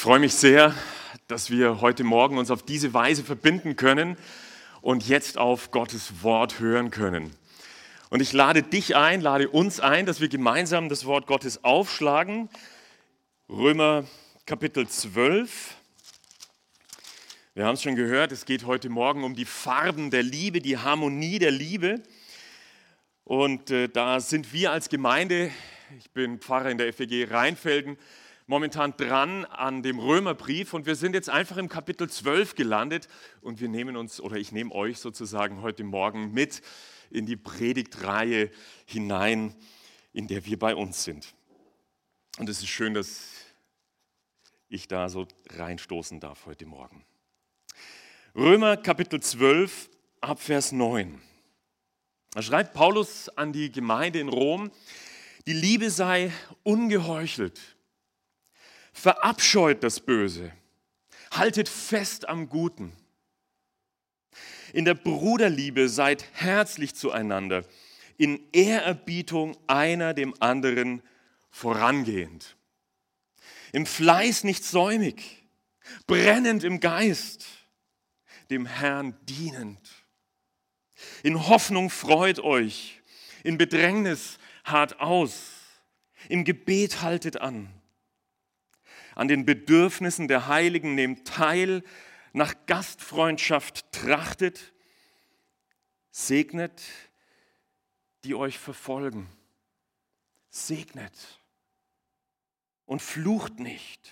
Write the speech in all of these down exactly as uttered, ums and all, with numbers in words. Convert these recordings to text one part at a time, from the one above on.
freue mich sehr, dass wir heute Morgen uns auf diese Weise verbinden können und jetzt auf Gottes Wort hören können. Und ich lade dich ein, lade uns ein, dass wir gemeinsam das Wort Gottes aufschlagen. Römer Kapitel zwölf. Wir haben es schon gehört, es geht heute Morgen um die Farben der Liebe, die Harmonie der Liebe. Und äh, da sind wir als Gemeinde, ich bin Pfarrer in der F E G Rheinfelden, momentan dran an dem Römerbrief und wir sind jetzt einfach im Kapitel zwölf gelandet und wir nehmen uns, oder ich nehme euch sozusagen heute Morgen mit in die Predigtreihe hinein, in der wir bei uns sind. Und es ist schön, dass ich da so reinstoßen darf heute Morgen. Römer Kapitel zwölf, ab Vers neun. Da schreibt Paulus an die Gemeinde in Rom, die Liebe sei ungeheuchelt. Verabscheut das Böse, haltet fest am Guten. In der Bruderliebe seid herzlich zueinander, in Ehrerbietung einer dem anderen vorangehend. Im Fleiß nicht säumig, brennend im Geist, dem Herrn dienend. In Hoffnung freut euch, in Bedrängnis harrt aus, im Gebet haltet an. An den Bedürfnissen der Heiligen nehmt teil, nach Gastfreundschaft trachtet, segnet, die euch verfolgen, segnet und flucht nicht.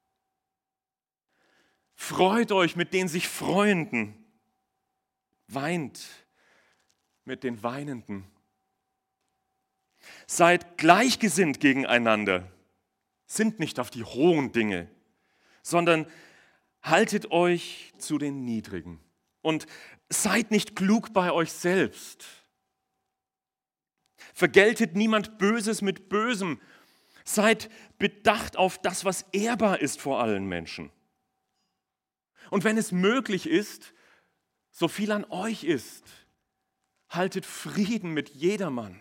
Freut euch mit den sich Freuenden, weint mit den Weinenden. Seid gleichgesinnt gegeneinander. Sind nicht auf die hohen Dinge, sondern haltet euch zu den Niedrigen und seid nicht klug bei euch selbst. Vergeltet niemand Böses mit Bösem, seid bedacht auf das, was ehrbar ist vor allen Menschen. Und wenn es möglich ist, so viel an euch ist, haltet Frieden mit jedermann.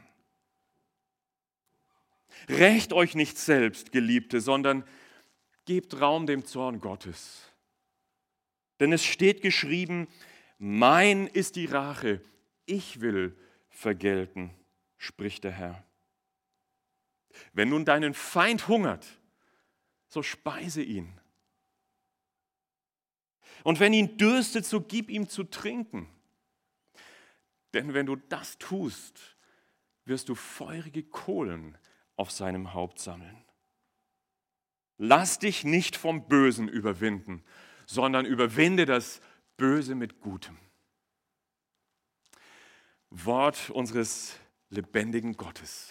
Rächt euch nicht selbst, Geliebte, sondern gebt Raum dem Zorn Gottes. Denn es steht geschrieben, mein ist die Rache, ich will vergelten, spricht der Herr. Wenn nun deinen Feind hungert, so speise ihn. Und wenn ihn dürstet, so gib ihm zu trinken. Denn wenn du das tust, wirst du feurige Kohlen auf seinem Haupt sammeln. Lass dich nicht vom Bösen überwinden, sondern überwinde das Böse mit Gutem. Wort unseres lebendigen Gottes.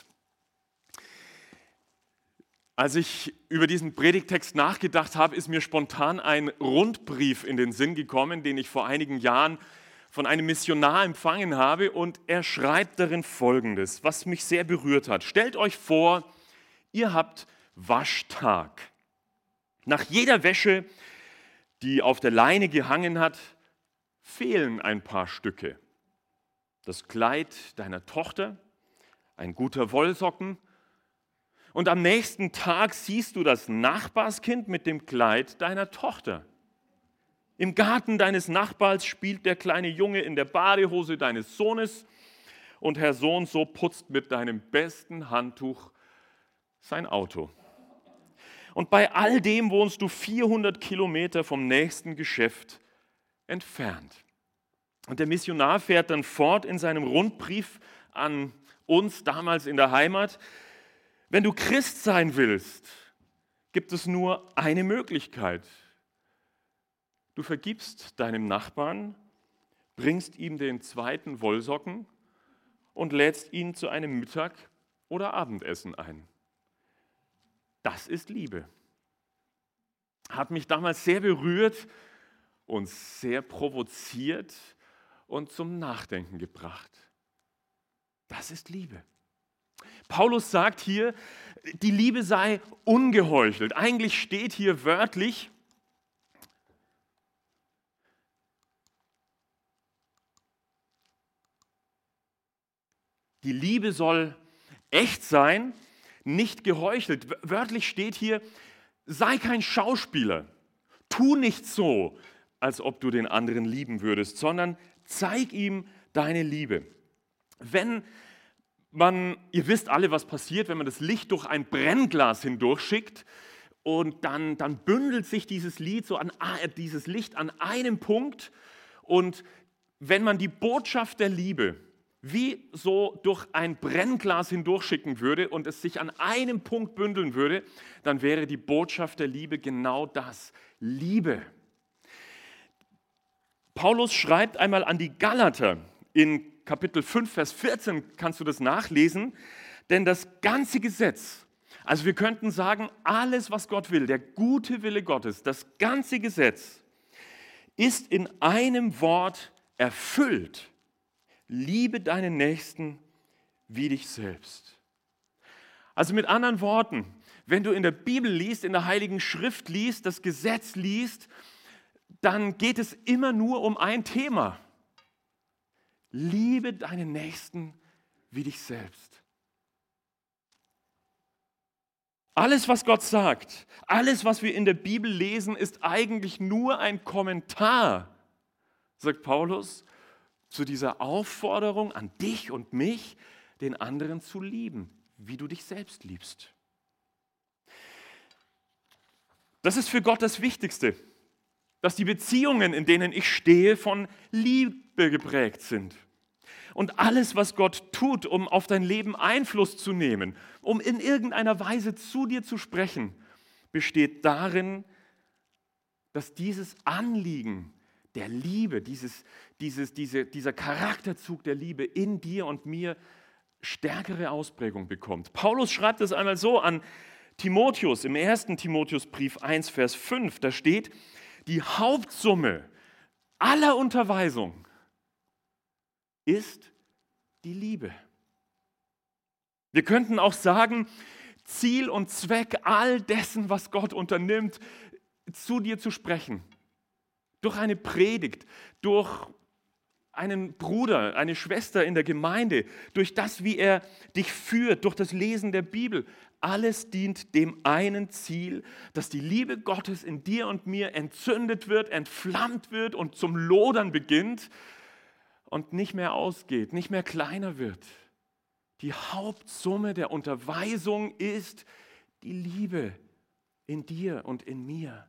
Als ich über diesen Predigttext nachgedacht habe, ist mir spontan ein Rundbrief in den Sinn gekommen, den ich vor einigen Jahren von einem Missionar empfangen habe, und er schreibt darin Folgendes, was mich sehr berührt hat. Stellt euch vor, ihr habt Waschtag. Nach jeder Wäsche, die auf der Leine gehangen hat, fehlen ein paar Stücke. Das Kleid deiner Tochter, ein guter Wollsocken, und am nächsten Tag siehst du das Nachbarskind mit dem Kleid deiner Tochter. Im Garten deines Nachbars spielt der kleine Junge in der Badehose deines Sohnes und Herr So und so putzt mit deinem besten Handtuch sein Auto. Und bei all dem wohnst du vierhundert Kilometer vom nächsten Geschäft entfernt. Und der Missionar fährt dann fort in seinem Rundbrief an uns damals in der Heimat. Wenn du Christ sein willst, gibt es nur eine Möglichkeit. Du vergibst deinem Nachbarn, bringst ihm den zweiten Wollsocken und lädst ihn zu einem Mittag- oder Abendessen ein. Das ist Liebe. Hat mich damals sehr berührt und sehr provoziert und zum Nachdenken gebracht. Das ist Liebe. Paulus sagt hier, die Liebe sei ungeheuchelt. Eigentlich steht hier wörtlich, die Liebe soll echt sein, nicht geheuchelt. Wörtlich steht hier, sei kein Schauspieler. Tu nicht so, als ob du den anderen lieben würdest, sondern zeig ihm deine Liebe. Wenn man, ihr wisst alle, was passiert, wenn man das Licht durch ein Brennglas hindurchschickt und dann, dann bündelt sich dieses, Lied so an, dieses Licht an einem Punkt und wenn man die Botschaft der Liebe wie so durch ein Brennglas hindurchschicken würde und es sich an einem Punkt bündeln würde, dann wäre die Botschaft der Liebe genau das, Liebe. Paulus schreibt einmal an die Galater, in Kapitel fünf, Vers vierzehn kannst du das nachlesen, denn das ganze Gesetz, also wir könnten sagen, alles, was Gott will, der gute Wille Gottes, das ganze Gesetz ist in einem Wort erfüllt. Liebe deinen Nächsten wie dich selbst. Also mit anderen Worten, wenn du in der Bibel liest, in der Heiligen Schrift liest, das Gesetz liest, dann geht es immer nur um ein Thema. Liebe deinen Nächsten wie dich selbst. Alles, was Gott sagt, alles, was wir in der Bibel lesen, ist eigentlich nur ein Kommentar, sagt Paulus, zu dieser Aufforderung an dich und mich, den anderen zu lieben, wie du dich selbst liebst. Das ist für Gott das Wichtigste, dass die Beziehungen, in denen ich stehe, von Liebe geprägt sind. Und alles, was Gott tut, um auf dein Leben Einfluss zu nehmen, um in irgendeiner Weise zu dir zu sprechen, besteht darin, dass dieses Anliegen der Liebe, dieses, dieses, diese, dieser Charakterzug der Liebe in dir und mir stärkere Ausprägung bekommt. Paulus schreibt es einmal so an Timotheus im ersten Timotheusbrief eins, Vers fünf, da steht, die Hauptsumme aller Unterweisung ist die Liebe. Wir könnten auch sagen, Ziel und Zweck all dessen, was Gott unternimmt, zu dir zu sprechen. Durch eine Predigt, durch einen Bruder, eine Schwester in der Gemeinde, durch das, wie er dich führt, durch das Lesen der Bibel. Alles dient dem einen Ziel, dass die Liebe Gottes in dir und mir entzündet wird, entflammt wird und zum Lodern beginnt und nicht mehr ausgeht, nicht mehr kleiner wird. Die Hauptsumme der Unterweisung ist die Liebe in dir und in mir.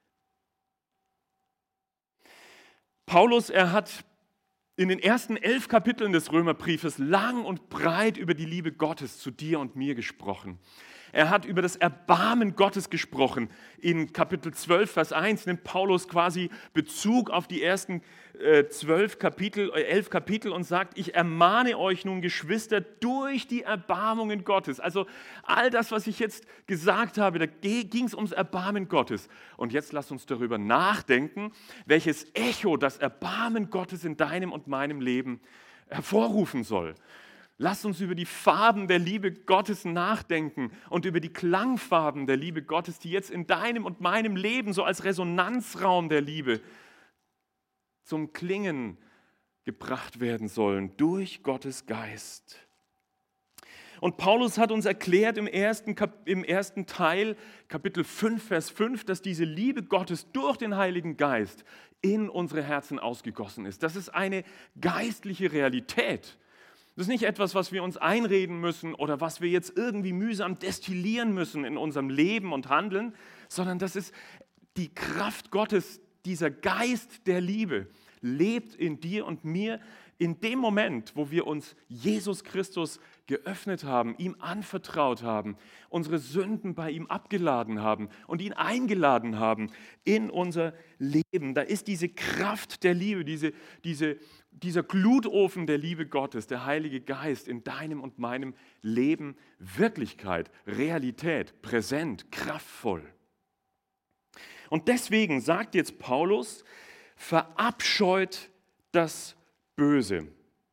Paulus, er hat in den ersten elf Kapiteln des Römerbriefes lang und breit über die Liebe Gottes zu dir und mir gesprochen. Er hat über das Erbarmen Gottes gesprochen. In Kapitel zwölf, Vers eins nimmt Paulus quasi Bezug auf die ersten äh, zwölf Kapitel, äh, elf Kapitel und sagt, ich ermahne euch nun, Geschwister, durch die Erbarmungen Gottes. Also all das, was ich jetzt gesagt habe, da ging es ums Erbarmen Gottes. Und jetzt lasst uns darüber nachdenken, welches Echo das Erbarmen Gottes in deinem und meinem Leben hervorrufen soll. Lasst uns über die Farben der Liebe Gottes nachdenken und über die Klangfarben der Liebe Gottes, die jetzt in deinem und meinem Leben so als Resonanzraum der Liebe zum Klingen gebracht werden sollen durch Gottes Geist. Und Paulus hat uns erklärt im ersten, Kap- im ersten Teil, Kapitel fünf, Vers fünf, dass diese Liebe Gottes durch den Heiligen Geist in unsere Herzen ausgegossen ist. Das ist eine geistliche Realität. Das ist nicht etwas, was wir uns einreden müssen oder was wir jetzt irgendwie mühsam destillieren müssen in unserem Leben und Handeln, sondern das ist die Kraft Gottes, dieser Geist der Liebe lebt in dir und mir in dem Moment, wo wir uns Jesus Christus geöffnet haben, ihm anvertraut haben, unsere Sünden bei ihm abgeladen haben und ihn eingeladen haben in unser Leben. Da ist diese Kraft der Liebe, diese, diese, dieser Glutofen der Liebe Gottes, der Heilige Geist in deinem und meinem Leben Wirklichkeit, Realität, präsent, kraftvoll. Und deswegen sagt jetzt Paulus, verabscheut das Böse.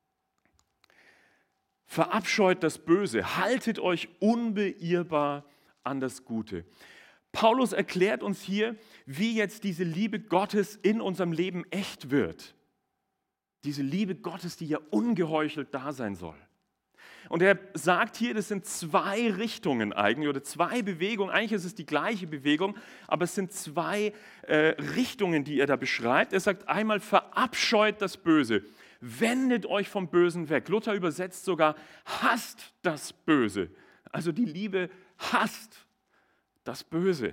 Verabscheut das Böse, haltet euch unbeirrbar an das Gute. Paulus erklärt uns hier, wie jetzt diese Liebe Gottes in unserem Leben echt wird. Diese Liebe Gottes, die ja ungeheuchelt da sein soll. Und er sagt hier, das sind zwei Richtungen eigentlich oder zwei Bewegungen. Eigentlich ist es die gleiche Bewegung, aber es sind zwei äh, Richtungen, die er da beschreibt. Er sagt einmal, verabscheut das Böse, wendet euch vom Bösen weg. Luther übersetzt sogar, hasst das Böse. Also die Liebe hasst das Böse.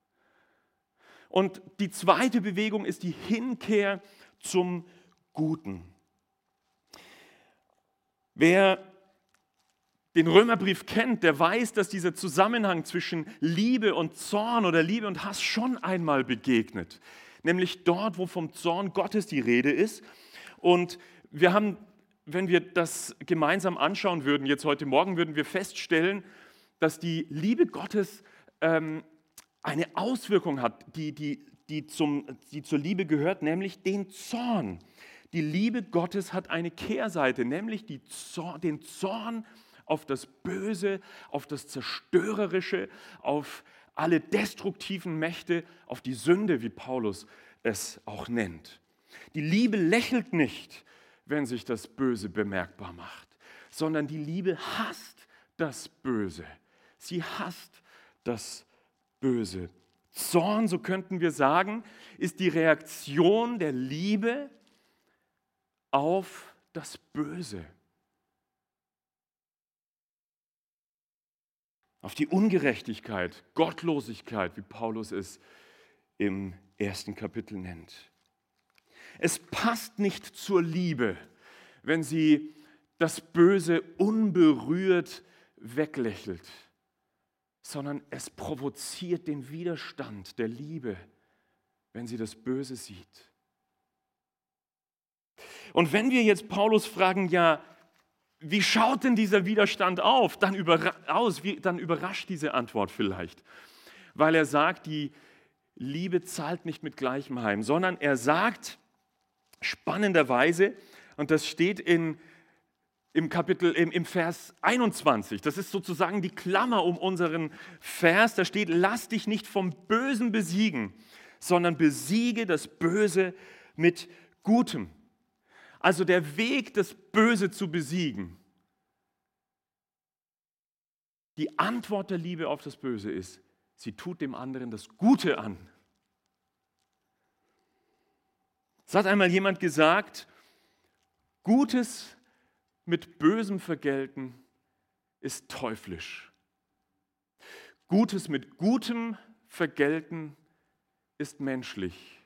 Und die zweite Bewegung ist die Hinkehr zum Guten. Wer den Römerbrief kennt, der weiß, dass dieser Zusammenhang zwischen Liebe und Zorn oder Liebe und Hass schon einmal begegnet. Nämlich dort, wo vom Zorn Gottes die Rede ist. Und wir haben, wenn wir das gemeinsam anschauen würden, jetzt heute Morgen, würden wir feststellen, dass die Liebe Gottes ähm, eine Auswirkung hat, die, die, die, zum, die zur Liebe gehört, nämlich den Zorn. Die Liebe Gottes hat eine Kehrseite, nämlich die Zorn, den Zorn auf das Böse, auf das Zerstörerische, auf alle destruktiven Mächte, auf die Sünde, wie Paulus es auch nennt. Die Liebe lächelt nicht, wenn sich das Böse bemerkbar macht, sondern die Liebe hasst das Böse. Sie hasst das Böse. Zorn, so könnten wir sagen, ist die Reaktion der Liebe auf das Böse. Auf die Ungerechtigkeit, Gottlosigkeit, wie Paulus es im ersten Kapitel nennt. Es passt nicht zur Liebe, wenn sie das Böse unberührt weglächelt, sondern es provoziert den Widerstand der Liebe, wenn sie das Böse sieht. Und wenn wir jetzt Paulus fragen, ja, wie schaut denn dieser Widerstand auf? Dann, überra- aus? Wie, dann überrascht diese Antwort vielleicht, weil er sagt, die Liebe zahlt nicht mit Gleichem heim, sondern er sagt spannenderweise, und das steht in, im Kapitel, im, im Vers einundzwanzig, das ist sozusagen die Klammer um unseren Vers, da steht, lass dich nicht vom Bösen besiegen, sondern besiege das Böse mit Gutem. Also der Weg, das Böse zu besiegen, die Antwort der Liebe auf das Böse ist, sie tut dem anderen das Gute an. Es hat einmal jemand gesagt, Gutes mit Bösem vergelten ist teuflisch. Gutes mit Gutem vergelten ist menschlich.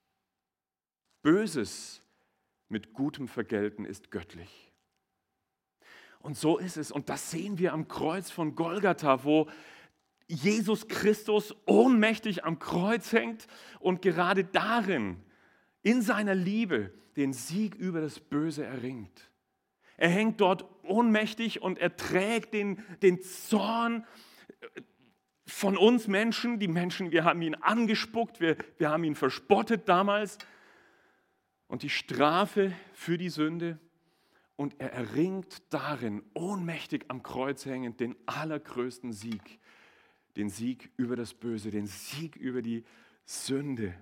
Böses mit Gutem vergelten ist göttlich. Und so ist es. Und das sehen wir am Kreuz von Golgatha, wo Jesus Christus ohnmächtig am Kreuz hängt und gerade darin, in seiner Liebe, den Sieg über das Böse erringt. Er hängt dort ohnmächtig und er trägt den, den Zorn von uns Menschen. Die Menschen, wir haben ihn angespuckt, wir, wir haben ihn verspottet damals. Und die Strafe für die Sünde. Und er erringt darin, ohnmächtig am Kreuz hängend, den allergrößten Sieg. Den Sieg über das Böse, den Sieg über die Sünde.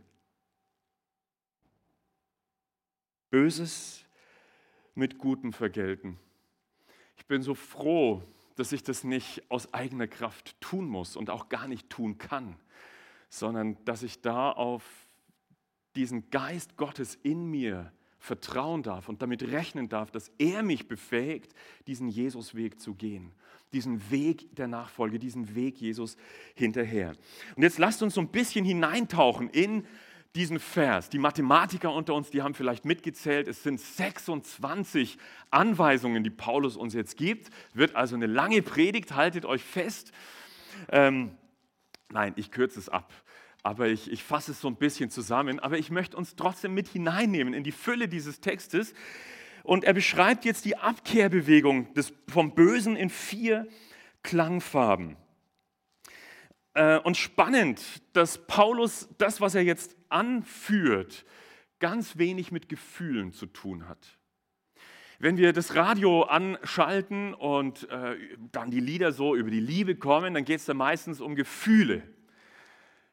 Böses mit Gutem vergelten. Ich bin so froh, dass ich das nicht aus eigener Kraft tun muss und auch gar nicht tun kann, sondern dass ich da auf diesen Geist Gottes in mir vertrauen darf und damit rechnen darf, dass er mich befähigt, diesen Jesusweg zu gehen, diesen Weg der Nachfolge, diesen Weg Jesus hinterher. Und jetzt lasst uns so ein bisschen hineintauchen in diesen Vers. Die Mathematiker unter uns, die haben vielleicht mitgezählt, es sind sechsundzwanzig Anweisungen, die Paulus uns jetzt gibt. Wird also eine lange Predigt, haltet euch fest. Ähm, nein, ich kürze es ab. Aber ich, ich fasse es so ein bisschen zusammen. Aber ich möchte uns trotzdem mit hineinnehmen in die Fülle dieses Textes. Und er beschreibt jetzt die Abkehrbewegung des, vom Bösen in vier Klangfarben. Äh, und spannend, dass Paulus das, was er jetzt anführt, ganz wenig mit Gefühlen zu tun hat. Wenn wir das Radio anschalten und äh, dann die Lieder so über die Liebe kommen, dann geht es da meistens um Gefühle.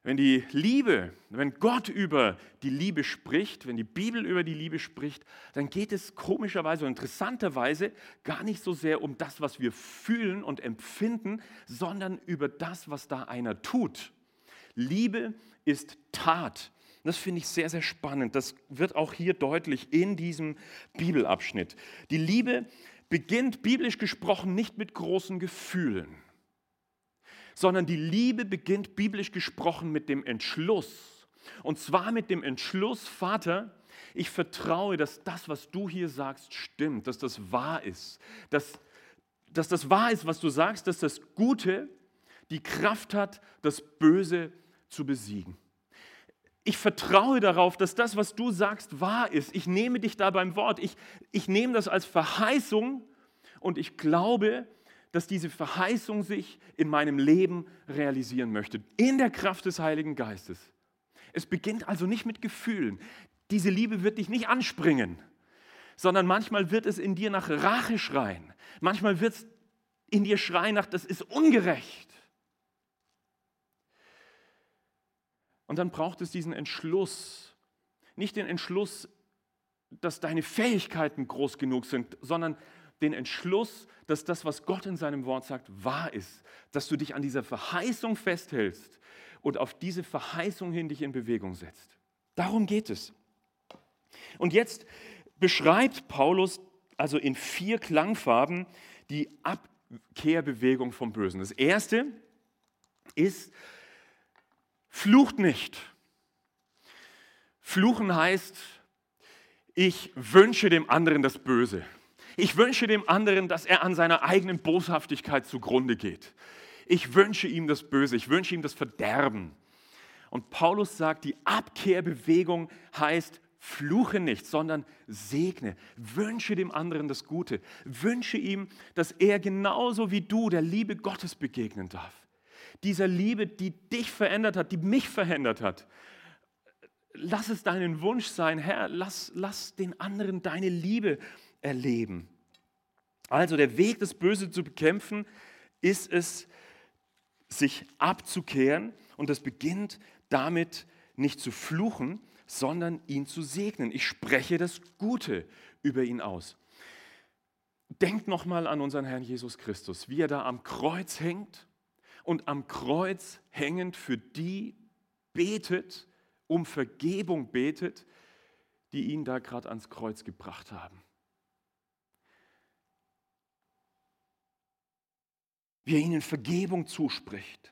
Wenn die Liebe, wenn Gott über die Liebe spricht, wenn die Bibel über die Liebe spricht, dann geht es komischerweise und interessanterweise gar nicht so sehr um das, was wir fühlen und empfinden, sondern über das, was da einer tut. Liebe ist Tat. Das finde ich sehr, sehr spannend. Das wird auch hier deutlich in diesem Bibelabschnitt. Die Liebe beginnt biblisch gesprochen nicht mit großen Gefühlen, sondern die Liebe beginnt biblisch gesprochen mit dem Entschluss. Und zwar mit dem Entschluss, Vater, ich vertraue, dass das, was du hier sagst, stimmt, dass das wahr ist. Dass, dass das wahr ist, was du sagst, dass das Gute die Kraft hat, das Böse zu besiegen. Ich vertraue darauf, dass das, was du sagst, wahr ist. Ich nehme dich da beim Wort. Ich, ich nehme das als Verheißung und ich glaube, dass diese Verheißung sich in meinem Leben realisieren möchte, in der Kraft des Heiligen Geistes. Es beginnt also nicht mit Gefühlen. Diese Liebe wird dich nicht anspringen, sondern manchmal wird es in dir nach Rache schreien. Manchmal wird es in dir schreien nach, das ist ungerecht. Und dann braucht es diesen Entschluss, nicht den Entschluss, dass deine Fähigkeiten groß genug sind, sondern den Entschluss, dass das, was Gott in seinem Wort sagt, wahr ist, dass du dich an dieser Verheißung festhältst und auf diese Verheißung hin dich in Bewegung setzt. Darum geht es. Und jetzt beschreibt Paulus also in vier Klangfarben die Abkehrbewegung vom Bösen. Das erste ist, flucht nicht. Fluchen heißt, ich wünsche dem anderen das Böse. Ich wünsche dem anderen, dass er an seiner eigenen Boshaftigkeit zugrunde geht. Ich wünsche ihm das Böse, ich wünsche ihm das Verderben. Und Paulus sagt, die Abkehrbewegung heißt, fluche nicht, sondern segne. Wünsche dem anderen das Gute. Wünsche ihm, dass er genauso wie du der Liebe Gottes begegnen darf. Dieser Liebe, die dich verändert hat, die mich verändert hat. Lass es deinen Wunsch sein, Herr, lass, lass den anderen deine Liebe erleben. Also der Weg, das Böse zu bekämpfen, ist es, sich abzukehren, und das beginnt damit, nicht zu fluchen, sondern ihn zu segnen. Ich spreche das Gute über ihn aus. Denkt nochmal an unseren Herrn Jesus Christus, wie er da am Kreuz hängt und am Kreuz hängend für die betet, um Vergebung betet, die ihn da gerade ans Kreuz gebracht haben. Wie er ihnen Vergebung zuspricht.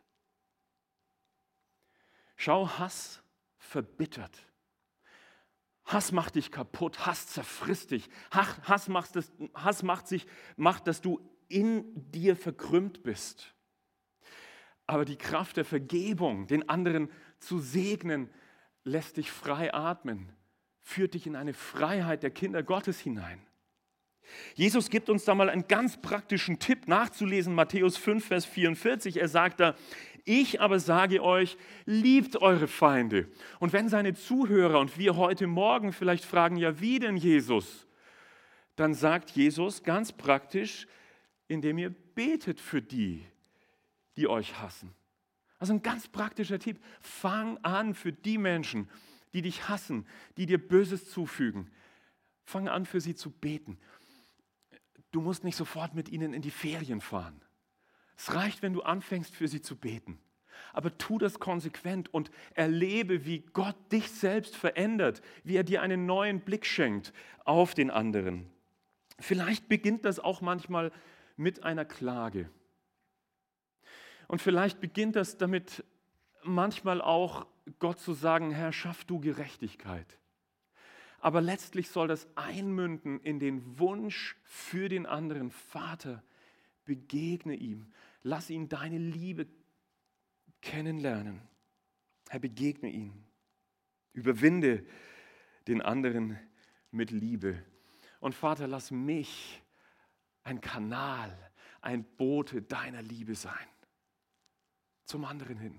Schau, Hass verbittert. Hass macht dich kaputt, Hass zerfrisst dich. Hass macht, das, Hass macht, sich, macht, dass du in dir verkrümmt bist. Aber die Kraft der Vergebung, den anderen zu segnen, lässt dich frei atmen, führt dich in eine Freiheit der Kinder Gottes hinein. Jesus gibt uns da mal einen ganz praktischen Tipp nachzulesen, Matthäus fünf, Vers vierundvierzig. Er sagt da, ich aber sage euch, liebt eure Feinde. Und wenn seine Zuhörer und wir heute Morgen vielleicht fragen, ja wie denn Jesus? Dann sagt Jesus ganz praktisch, indem ihr betet für die, die euch hassen. Also ein ganz praktischer Tipp, fang an für die Menschen, die dich hassen, die dir Böses zufügen. Fang an für sie zu beten. Du musst nicht sofort mit ihnen in die Ferien fahren. Es reicht, wenn du anfängst, für sie zu beten. Aber tu das konsequent und erlebe, wie Gott dich selbst verändert, wie er dir einen neuen Blick schenkt auf den anderen. Vielleicht beginnt das auch manchmal mit einer Klage. Und vielleicht beginnt das damit manchmal auch, Gott zu sagen, Herr, schaff du Gerechtigkeit. Aber letztlich soll das einmünden in den Wunsch für den anderen. Vater, begegne ihm. Lass ihn deine Liebe kennenlernen. Herr, begegne ihn. Überwinde den anderen mit Liebe. Und Vater, lass mich ein Kanal, ein Bote deiner Liebe sein. Zum anderen hin.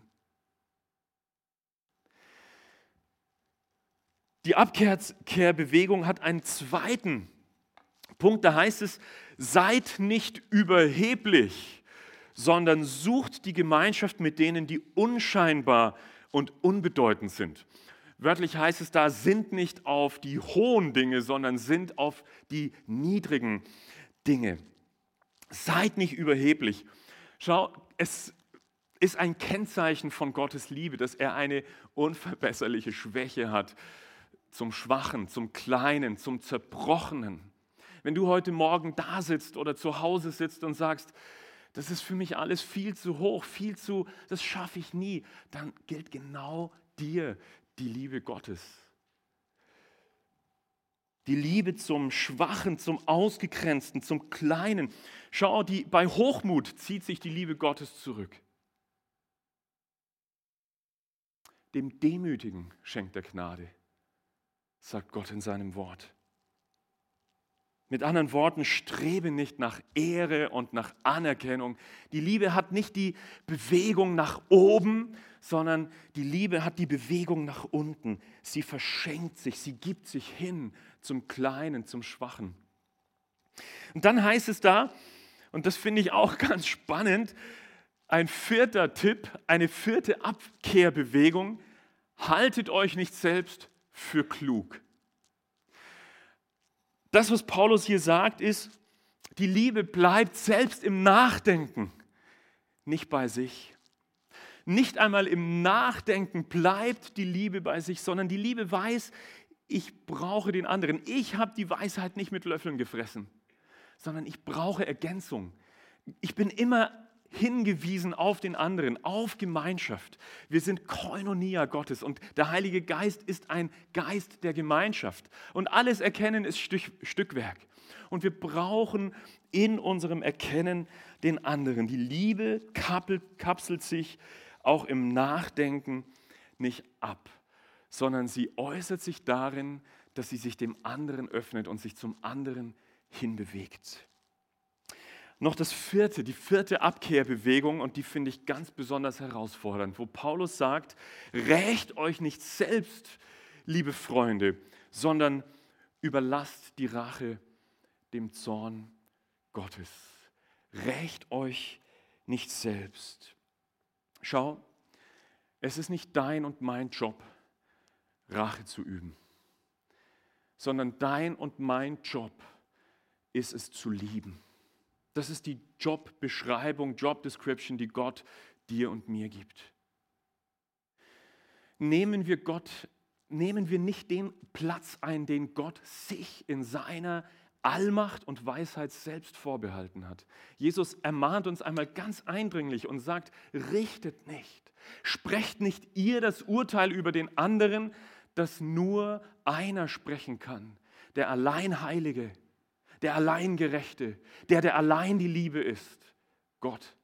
Die Abkehrbewegung hat einen zweiten Punkt, da heißt es, seid nicht überheblich, sondern sucht die Gemeinschaft mit denen, die unscheinbar und unbedeutend sind. Wörtlich heißt es da, sind nicht auf die hohen Dinge, sondern sind auf die niedrigen Dinge. Seid nicht überheblich. Schau, es ist ein Kennzeichen von Gottes Liebe, dass er eine unverbesserliche Schwäche hat zum Schwachen, zum Kleinen, zum Zerbrochenen. Wenn du heute Morgen da sitzt oder zu Hause sitzt und sagst, das ist für mich alles viel zu hoch, viel zu, das schaffe ich nie, dann gilt genau dir die Liebe Gottes. Die Liebe zum Schwachen, zum Ausgegrenzten, zum Kleinen. Schau, die, bei Hochmut zieht sich die Liebe Gottes zurück. Dem Demütigen schenkt er Gnade, sagt Gott in seinem Wort. Mit anderen Worten, strebe nicht nach Ehre und nach Anerkennung. Die Liebe hat nicht die Bewegung nach oben, sondern die Liebe hat die Bewegung nach unten. Sie verschenkt sich, sie gibt sich hin zum Kleinen, zum Schwachen. Und dann heißt es da, und das finde ich auch ganz spannend, ein vierter Tipp, eine vierte Abkehrbewegung: Haltet euch nicht selbst für klug. Das, was Paulus hier sagt, ist, die Liebe bleibt selbst im Nachdenken nicht bei sich. Nicht einmal im Nachdenken bleibt die Liebe bei sich, sondern die Liebe weiß, ich brauche den anderen. Ich habe die Weisheit nicht mit Löffeln gefressen, sondern ich brauche Ergänzung. Ich bin immer hingewiesen auf den anderen, auf Gemeinschaft. Wir sind Koinonia Gottes und der Heilige Geist ist ein Geist der Gemeinschaft. Und alles Erkennen ist Stück, Stückwerk. Und wir brauchen in unserem Erkennen den anderen. Die Liebe kappelt, kapselt sich auch im Nachdenken nicht ab, sondern sie äußert sich darin, dass sie sich dem anderen öffnet und sich zum anderen hinbewegt. Noch das vierte, die vierte Abkehrbewegung, und die finde ich ganz besonders herausfordernd, wo Paulus sagt, rächt euch nicht selbst, liebe Freunde, sondern überlasst die Rache dem Zorn Gottes. Rächt euch nicht selbst. Schau, es ist nicht dein und mein Job, Rache zu üben, sondern dein und mein Job ist es zu lieben. Das ist die Jobbeschreibung, Job Description, die Gott dir und mir gibt. Nehmen wir Gott, nehmen wir nicht den Platz ein, den Gott sich in seiner Allmacht und Weisheit selbst vorbehalten hat. Jesus ermahnt uns einmal ganz eindringlich und sagt, richtet nicht, sprecht nicht ihr das Urteil über den anderen, das nur einer sprechen kann, der allein Heilige, der allein Gerechte, der, der allein die Liebe ist, Gott.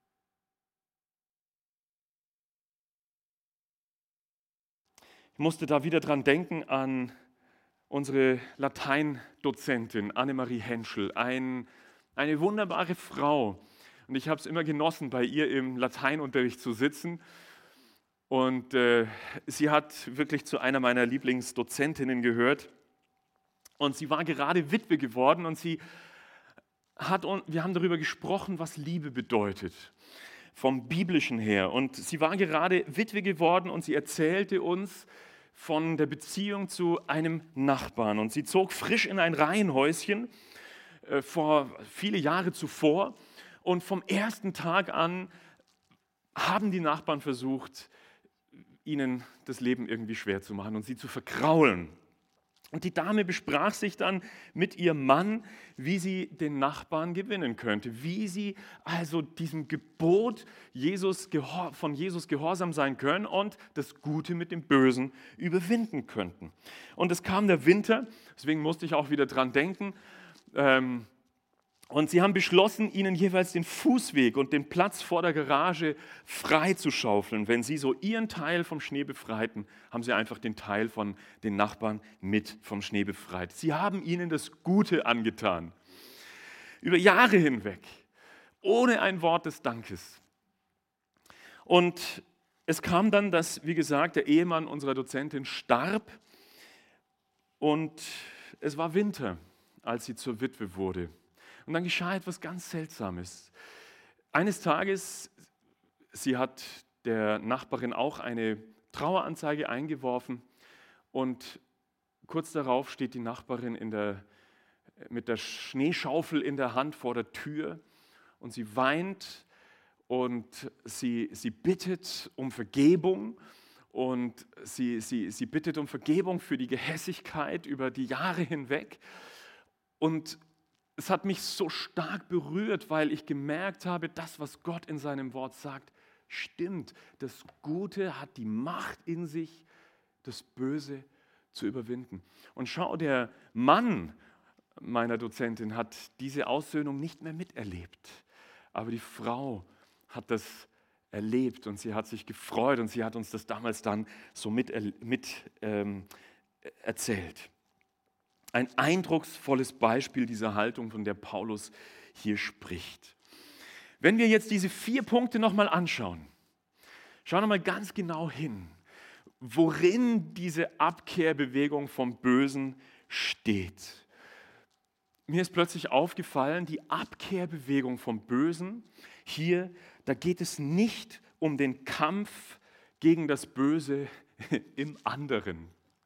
Ich musste da wieder dran denken an unsere Lateindozentin Annemarie Henschel, ein, eine wunderbare Frau. Und ich habe es immer genossen, bei ihr im Lateinunterricht zu sitzen. Und äh, sie hat wirklich zu einer meiner Lieblingsdozentinnen gehört. Und sie war gerade Witwe geworden und sie hat, wir haben darüber gesprochen, was Liebe bedeutet, vom Biblischen her. Und sie war gerade Witwe geworden und sie erzählte uns von der Beziehung zu einem Nachbarn. Und sie zog frisch in ein Reihenhäuschen äh, vor viele Jahre zuvor. Und vom ersten Tag an haben die Nachbarn versucht, ihnen das Leben irgendwie schwer zu machen und sie zu vergraulen. Und die Dame besprach sich dann mit ihrem Mann, wie sie den Nachbarn gewinnen könnte, wie sie also diesem Gebot Jesus, von Jesus gehorsam sein können und das Gute mit dem Bösen überwinden könnten. Und es kam der Winter, deswegen musste ich auch wieder dran denken, ähm, und sie haben beschlossen, ihnen jeweils den Fußweg und den Platz vor der Garage frei zu schaufeln. Wenn sie so ihren Teil vom Schnee befreiten, haben sie einfach den Teil von den Nachbarn mit vom Schnee befreit. Sie haben ihnen das Gute angetan. Über Jahre hinweg, ohne ein Wort des Dankes. Und es kam dann, dass, wie gesagt, der Ehemann unserer Dozentin starb und es war Winter, als sie zur Witwe wurde. Und dann geschah etwas ganz Seltsames. Eines Tages, sie hat der Nachbarin auch eine Traueranzeige eingeworfen und kurz darauf steht die Nachbarin in der, mit der Schneeschaufel in der Hand vor der Tür und sie weint und sie, sie bittet um Vergebung und sie, sie, sie bittet um Vergebung für die Gehässigkeit über die Jahre hinweg. Und es hat mich so stark berührt, weil ich gemerkt habe, das, was Gott in seinem Wort sagt, stimmt. Das Gute hat die Macht in sich, das Böse zu überwinden. Und schau, der Mann meiner Dozentin hat diese Aussöhnung nicht mehr miterlebt. Aber die Frau hat das erlebt und sie hat sich gefreut und sie hat uns das damals dann so mit, mit ähm, erzählt. Ein eindrucksvolles Beispiel dieser Haltung, von der Paulus hier spricht. Wenn wir jetzt diese vier Punkte nochmal anschauen, schauen wir mal ganz genau hin, worin diese Abkehrbewegung vom Bösen steht. Mir ist plötzlich aufgefallen, die Abkehrbewegung vom Bösen, hier, da geht es nicht um den Kampf gegen das Böse im anderen.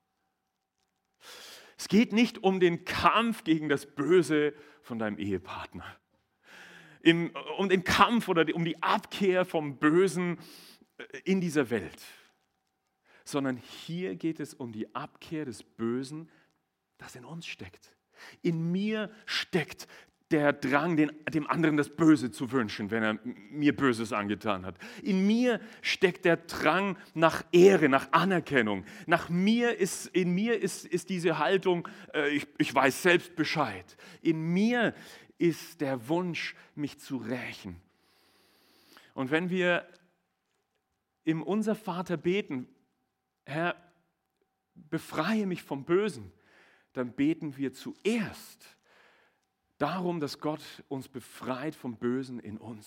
Es geht nicht um den Kampf gegen das Böse von deinem Ehepartner, Im, um den Kampf oder um die Abkehr vom Bösen in dieser Welt, sondern hier geht es um die Abkehr des Bösen, das in uns steckt. In mir steckt der Drang, den, dem anderen das Böse zu wünschen, wenn er mir Böses angetan hat. In mir steckt der Drang nach Ehre, nach Anerkennung. Nach mir ist, in mir ist, ist diese Haltung, äh, ich, ich weiß selbst Bescheid. In mir ist der Wunsch, mich zu rächen. Und wenn wir im Unser Vater beten, Herr, befreie mich vom Bösen, dann beten wir zuerst darum, dass Gott uns befreit vom Bösen in uns.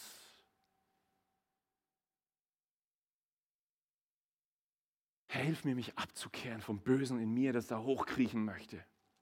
Herr, hilf mir, mich abzukehren vom Bösen in mir, das da hochkriechen möchte.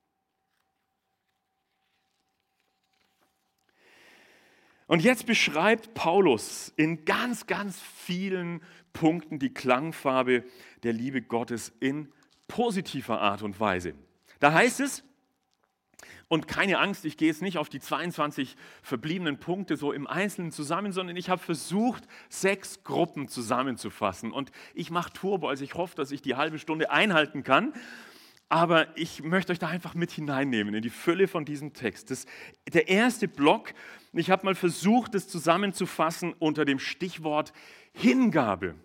Und jetzt beschreibt Paulus in ganz, ganz vielen Punkten die Klangfarbe der Liebe Gottes in positiver Art und Weise. Da heißt es, und keine Angst, ich gehe jetzt nicht auf die zweiundzwanzig verbliebenen Punkte so im Einzelnen zusammen, sondern ich habe versucht, sechs Gruppen zusammenzufassen. Und ich mache Turbo, also ich hoffe, dass ich die halbe Stunde einhalten kann. Aber ich möchte euch da einfach mit hineinnehmen in die Fülle von diesem Text. Das, der erste Block, ich habe mal versucht, das zusammenzufassen unter dem Stichwort Hingabe.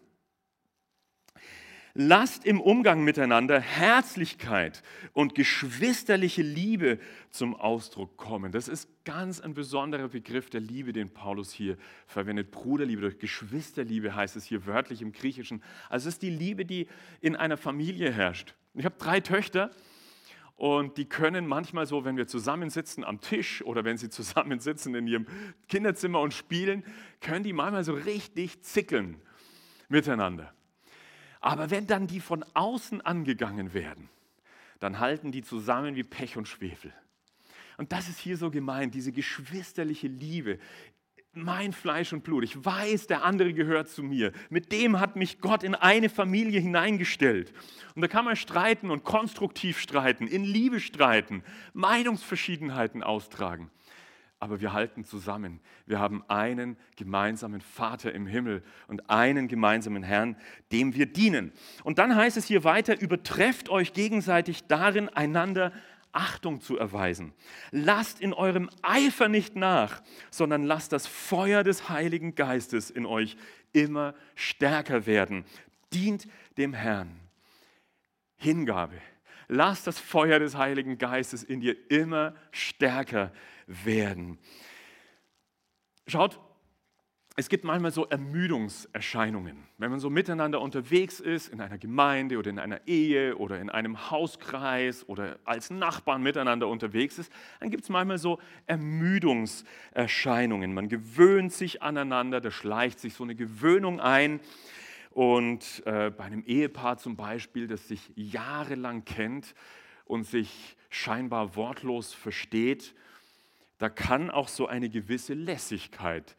Lasst im Umgang miteinander Herzlichkeit und geschwisterliche Liebe zum Ausdruck kommen. Das ist ganz ein besonderer Begriff der Liebe, den Paulus hier verwendet. Bruderliebe, durch Geschwisterliebe heißt es hier wörtlich im Griechischen. Also es ist die Liebe, die in einer Familie herrscht. Ich habe drei Töchter und die können manchmal so, wenn wir zusammensitzen am Tisch oder wenn sie zusammensitzen in ihrem Kinderzimmer und spielen, können die manchmal so richtig zickeln miteinander. Aber wenn dann die von außen angegangen werden, dann halten die zusammen wie Pech und Schwefel. Und das ist hier so gemeint, diese geschwisterliche Liebe. Mein Fleisch und Blut, ich weiß, der andere gehört zu mir. Mit dem hat mich Gott in eine Familie hineingestellt. Und da kann man streiten und konstruktiv streiten, in Liebe streiten, Meinungsverschiedenheiten austragen. Aber wir halten zusammen. Wir haben einen gemeinsamen Vater im Himmel und einen gemeinsamen Herrn, dem wir dienen. Und dann heißt es hier weiter, übertrefft euch gegenseitig darin, einander Achtung zu erweisen. Lasst in eurem Eifer nicht nach, sondern lasst das Feuer des Heiligen Geistes in euch immer stärker werden. Dient dem Herrn. Hingabe. Lasst das Feuer des Heiligen Geistes in dir immer stärker werden. Schaut, es gibt manchmal so Ermüdungserscheinungen. Wenn man so miteinander unterwegs ist, in einer Gemeinde oder in einer Ehe oder in einem Hauskreis oder als Nachbarn miteinander unterwegs ist, dann gibt es manchmal so Ermüdungserscheinungen. Man gewöhnt sich aneinander, da schleicht sich so eine Gewöhnung ein. Und äh, bei einem Ehepaar zum Beispiel, das sich jahrelang kennt und sich scheinbar wortlos versteht, da kann auch so eine gewisse Lässigkeit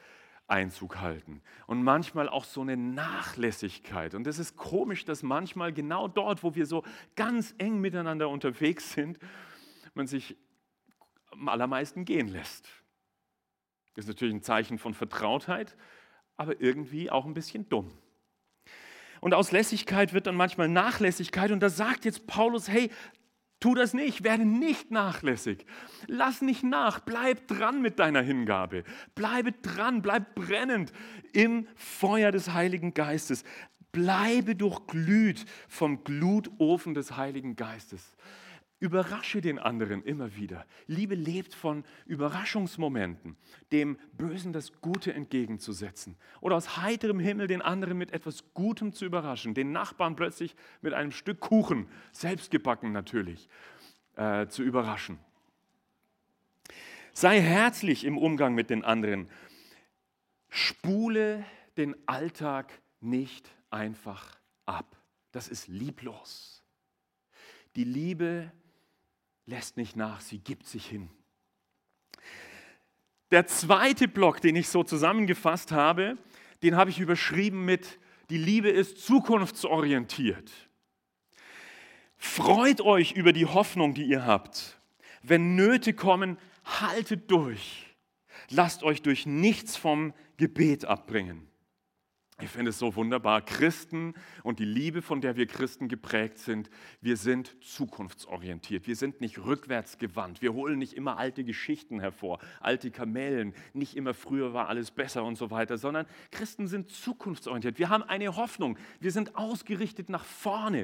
Einzug halten. Und manchmal auch so eine Nachlässigkeit. Und es ist komisch, dass manchmal genau dort, wo wir so ganz eng miteinander unterwegs sind, man sich am allermeisten gehen lässt. Das ist natürlich ein Zeichen von Vertrautheit, aber irgendwie auch ein bisschen dumm. Und aus Lässigkeit wird dann manchmal Nachlässigkeit. Und da sagt jetzt Paulus, hey, tu das nicht, werde nicht nachlässig. Lass nicht nach, bleib dran mit deiner Hingabe. Bleibe dran, bleib brennend im Feuer des Heiligen Geistes. Bleibe durchglüht vom Glutofen des Heiligen Geistes. Überrasche den anderen immer wieder. Liebe lebt von Überraschungsmomenten, dem Bösen das Gute entgegenzusetzen. Oder aus heiterem Himmel den anderen mit etwas Gutem zu überraschen. Den Nachbarn plötzlich mit einem Stück Kuchen, selbstgebacken natürlich, äh, zu überraschen. Sei herzlich im Umgang mit den anderen. Spule den Alltag nicht einfach ab. Das ist lieblos. Die Liebe lässt nicht nach, sie gibt sich hin. Der zweite Block, den ich so zusammengefasst habe, den habe ich überschrieben mit: Die Liebe ist zukunftsorientiert. Freut euch über die Hoffnung, die ihr habt. Wenn Nöte kommen, haltet durch. Lasst euch durch nichts vom Gebet abbringen. Ich finde es so wunderbar. Christen und die Liebe, von der wir Christen geprägt sind, wir sind zukunftsorientiert. Wir sind nicht rückwärtsgewandt. Wir holen nicht immer alte Geschichten hervor, alte Kamellen, nicht immer früher war alles besser und so weiter, sondern Christen sind zukunftsorientiert. Wir haben eine Hoffnung. Wir sind ausgerichtet nach vorne.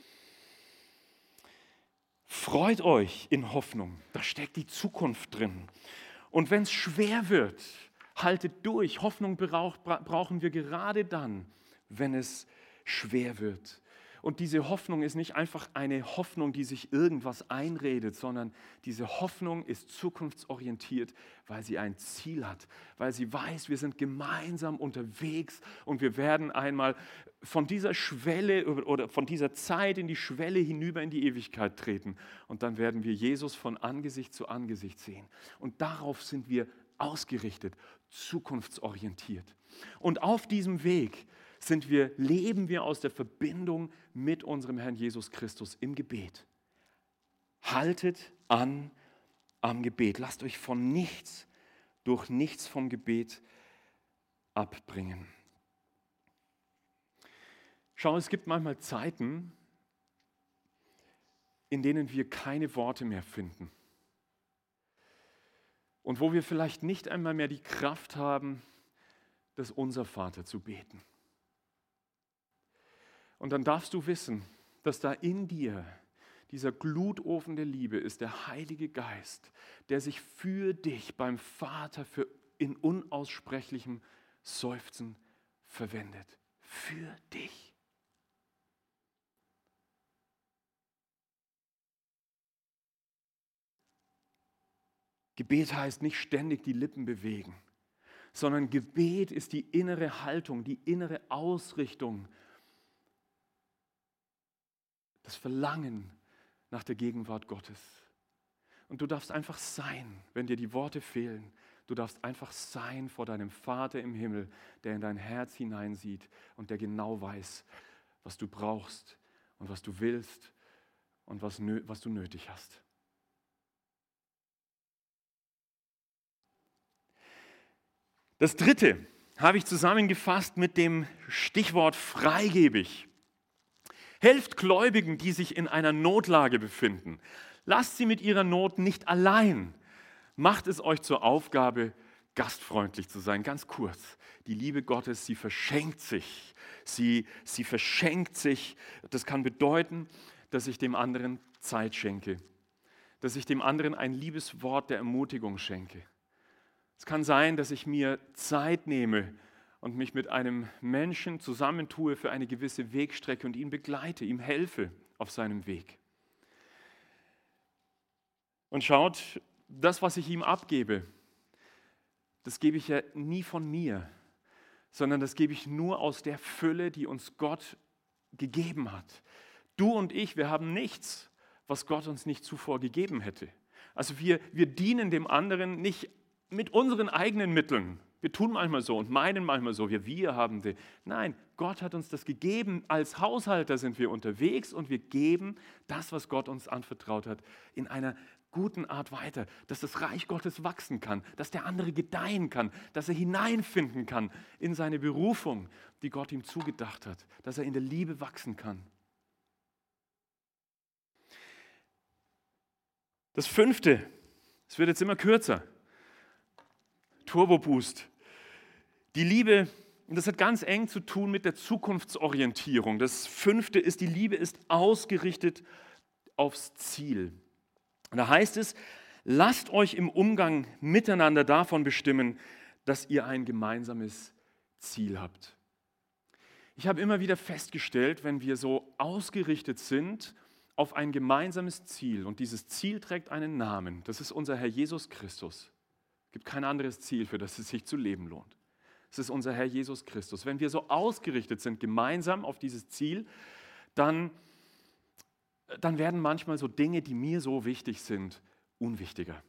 Freut euch in Hoffnung. Da steckt die Zukunft drin. Und wenn es schwer wird, haltet durch. Hoffnung brauchen wir gerade dann, wenn es schwer wird. Und diese Hoffnung ist nicht einfach eine Hoffnung, die sich irgendwas einredet, sondern diese Hoffnung ist zukunftsorientiert, weil sie ein Ziel hat, weil sie weiß, wir sind gemeinsam unterwegs und wir werden einmal von dieser Schwelle oder von dieser Zeit in die Schwelle hinüber in die Ewigkeit treten. Und dann werden wir Jesus von Angesicht zu Angesicht sehen. Und darauf sind wir ausgerichtet, zukunftsorientiert. Und auf diesem Weg sind wir, leben wir aus der Verbindung mit unserem Herrn Jesus Christus im Gebet. Haltet an am Gebet. Lasst euch von nichts, durch nichts vom Gebet abbringen. Schau, es gibt manchmal Zeiten, in denen wir keine Worte mehr finden. Und wo wir vielleicht nicht einmal mehr die Kraft haben, das Unser Vater zu beten. Und dann darfst du wissen, dass da in dir dieser Glutofen der Liebe ist, der Heilige Geist, der sich für dich beim Vater für in unaussprechlichem Seufzen verwendet. Für dich. Gebet heißt nicht ständig die Lippen bewegen, sondern Gebet ist die innere Haltung, die innere Ausrichtung, das Verlangen nach der Gegenwart Gottes. Und du darfst einfach sein, wenn dir die Worte fehlen. Du darfst einfach sein vor deinem Vater im Himmel, der in dein Herz hineinsieht und der genau weiß, was du brauchst und was du willst und was, nö- was du nötig hast. Das dritte habe ich zusammengefasst mit dem Stichwort freigebig. Helft Gläubigen, die sich in einer Notlage befinden. Lasst sie mit ihrer Not nicht allein. Macht es euch zur Aufgabe, gastfreundlich zu sein. Ganz kurz, die Liebe Gottes, sie verschenkt sich. Sie, sie verschenkt sich. Das kann bedeuten, dass ich dem anderen Zeit schenke. Dass ich dem anderen ein liebes Wort der Ermutigung schenke. Es kann sein, dass ich mir Zeit nehme und mich mit einem Menschen zusammentue für eine gewisse Wegstrecke und ihn begleite, ihm helfe auf seinem Weg. Und schaut, das, was ich ihm abgebe, das gebe ich ja nie von mir, sondern das gebe ich nur aus der Fülle, die uns Gott gegeben hat. Du und ich, wir haben nichts, was Gott uns nicht zuvor gegeben hätte. Also wir, wir dienen dem anderen nicht mit unseren eigenen Mitteln, Wir tun manchmal so und meinen manchmal so, wir, wir haben die. Nein, Gott hat uns das gegeben. Als Haushalter sind wir unterwegs und wir geben das, was Gott uns anvertraut hat, in einer guten Art weiter, dass das Reich Gottes wachsen kann, dass der andere gedeihen kann, dass er hineinfinden kann in seine Berufung, die Gott ihm zugedacht hat, dass er in der Liebe wachsen kann. Das Fünfte, es wird jetzt immer kürzer, Turbo Boost. Die Liebe, und das hat ganz eng zu tun mit der Zukunftsorientierung. Das Fünfte ist, die Liebe ist ausgerichtet aufs Ziel. Und da heißt es, lasst euch im Umgang miteinander davon bestimmen, dass ihr ein gemeinsames Ziel habt. Ich habe immer wieder festgestellt, wenn wir so ausgerichtet sind auf ein gemeinsames Ziel und dieses Ziel trägt einen Namen, das ist unser Herr Jesus Christus. Es gibt kein anderes Ziel, für das es sich zu leben lohnt. Es ist unser Herr Jesus Christus. Wenn wir so ausgerichtet sind, gemeinsam auf dieses Ziel, dann, dann werden manchmal so Dinge, die mir so wichtig sind, unwichtiger.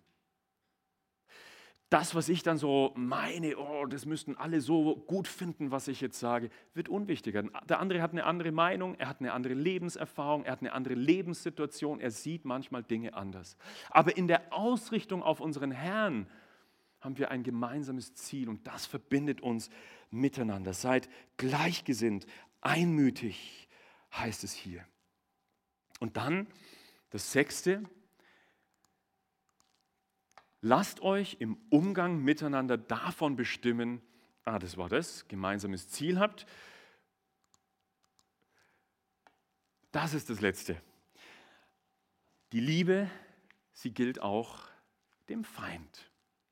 Das, was ich dann so meine, oh, das müssten alle so gut finden, was ich jetzt sage, wird unwichtiger. Der andere hat eine andere Meinung, er hat eine andere Lebenserfahrung, er hat eine andere Lebenssituation, er sieht manchmal Dinge anders. Aber in der Ausrichtung auf unseren Herrn haben wir ein gemeinsames Ziel und das verbindet uns miteinander. Seid gleichgesinnt, einmütig, heißt es hier. Und dann das Sechste, lasst euch im Umgang miteinander davon bestimmen, ah, das war das, gemeinsames Ziel habt. Das ist das Letzte. Die Liebe, sie gilt auch dem Feind.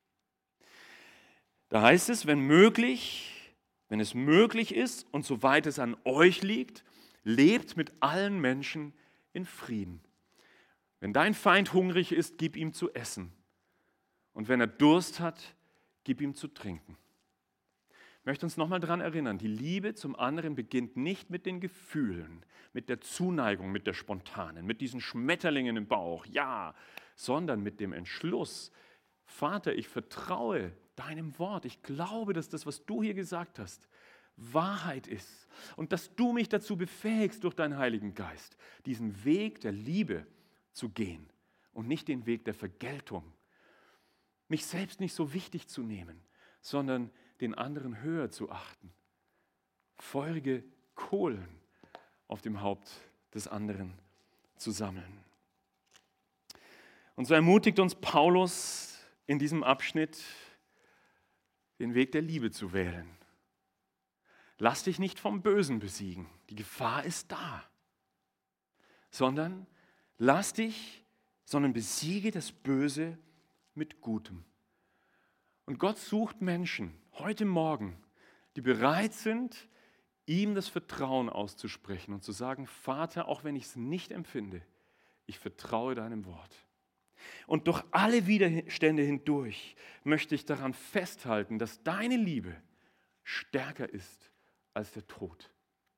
Da heißt es, wenn möglich, wenn es möglich ist und soweit es an euch liegt, lebt mit allen Menschen in Frieden. Wenn dein Feind hungrig ist, gib ihm zu essen. Und wenn er Durst hat, gib ihm zu trinken. Ich möchte uns nochmal daran erinnern, die Liebe zum anderen beginnt nicht mit den Gefühlen, mit der Zuneigung, mit der spontanen, mit diesen Schmetterlingen im Bauch, ja, sondern mit dem Entschluss, Vater, ich vertraue deinem Wort. Ich glaube, dass das, was du hier gesagt hast, Wahrheit ist. Und dass du mich dazu befähigst, durch deinen Heiligen Geist, diesen Weg der Liebe zu gehen und nicht den Weg der Vergeltung. Mich selbst nicht so wichtig zu nehmen, sondern den anderen höher zu achten. Feurige Kohlen auf dem Haupt des anderen zu sammeln. Und so ermutigt uns Paulus in diesem Abschnitt, den Weg der Liebe zu wählen. Lass dich nicht vom Bösen besiegen, die Gefahr ist da, sondern lass dich, sondern besiege das Böse mit Gutem. Und Gott sucht Menschen heute Morgen, die bereit sind, ihm das Vertrauen auszusprechen und zu sagen, Vater, auch wenn ich es nicht empfinde, ich vertraue deinem Wort. Und durch alle Widerstände hindurch möchte ich daran festhalten, dass deine Liebe stärker ist als der Tod.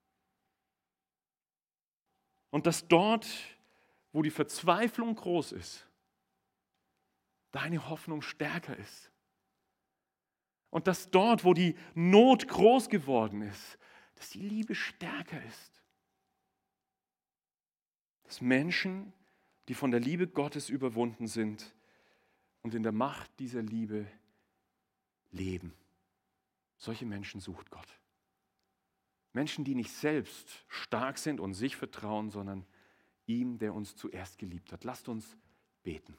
Und dass dort, wo die Verzweiflung groß ist, deine Hoffnung stärker ist. Und dass dort, wo die Not groß geworden ist, dass die Liebe stärker ist. Dass Menschen, die von der Liebe Gottes überwunden sind und in der Macht dieser Liebe leben. Solche Menschen sucht Gott. Menschen, die nicht selbst stark sind und sich vertrauen, sondern ihm, der uns zuerst geliebt hat. Lasst uns beten.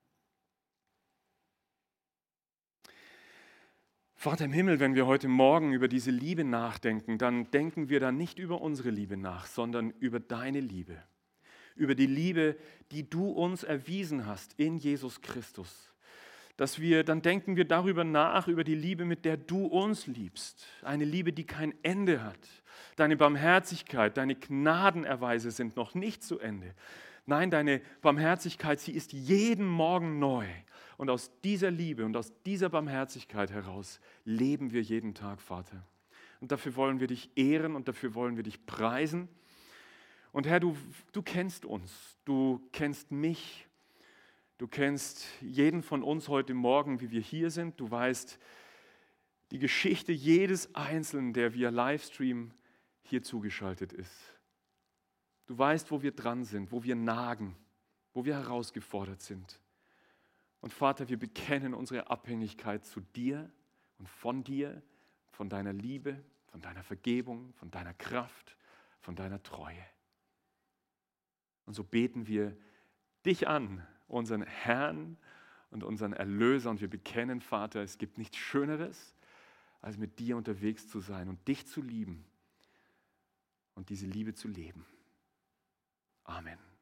Vater im Himmel, wenn wir heute Morgen über diese Liebe nachdenken, dann denken wir dann nicht über unsere Liebe nach, sondern über deine Liebe. Über die Liebe, die du uns erwiesen hast in Jesus Christus. Dass wir, dann denken wir darüber nach, über die Liebe, mit der du uns liebst. Eine Liebe, die kein Ende hat. Deine Barmherzigkeit, deine Gnadenerweise sind noch nicht zu Ende. Nein, deine Barmherzigkeit, sie ist jeden Morgen neu. Und aus dieser Liebe und aus dieser Barmherzigkeit heraus leben wir jeden Tag, Vater. Und dafür wollen wir dich ehren und dafür wollen wir dich preisen. Und Herr, du, du kennst uns, du kennst mich, du kennst jeden von uns heute Morgen, wie wir hier sind. Du weißt, die Geschichte jedes Einzelnen, der via Livestream hier zugeschaltet ist. Du weißt, wo wir dran sind, wo wir nagen, wo wir herausgefordert sind. Und Vater, wir bekennen unsere Abhängigkeit zu dir und von dir, von deiner Liebe, von deiner Vergebung, von deiner Kraft, von deiner Treue. Und so beten wir dich an, unseren Herrn und unseren Erlöser. Und wir bekennen, Vater, es gibt nichts Schöneres, als mit dir unterwegs zu sein und dich zu lieben und diese Liebe zu leben. Amen.